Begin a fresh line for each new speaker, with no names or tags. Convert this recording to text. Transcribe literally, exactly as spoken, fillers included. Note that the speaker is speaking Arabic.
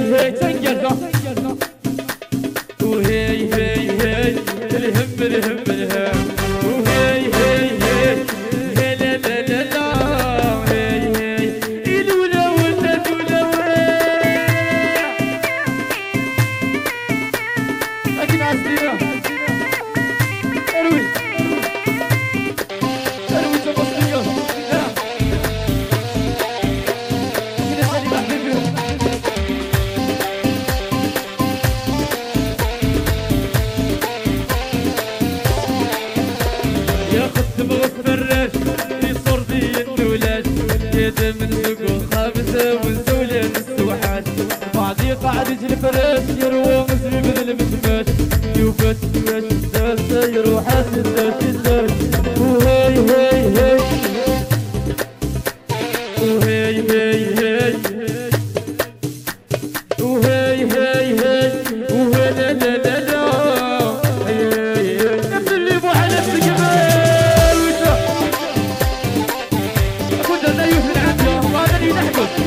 هي تنقل وهي هي هي الهم الهم الهم وهي هي هي هي لا لا لا لا هي هي الولا ولا الولا لكن عزيزي اروي اروي تبصير من سوق خامسة ونسولين السوحات بعدي قاعد يجي الفرس يروى مسلم مثل مشماش يوفت مش داسة يروح سداش الداش وهي هي هي وهي هي هي وهي هي هي وهي لا لا لا لا هي هي نفس اللي بو على نفس الجبال كنت زيه في العافية وهذا اللي نحكم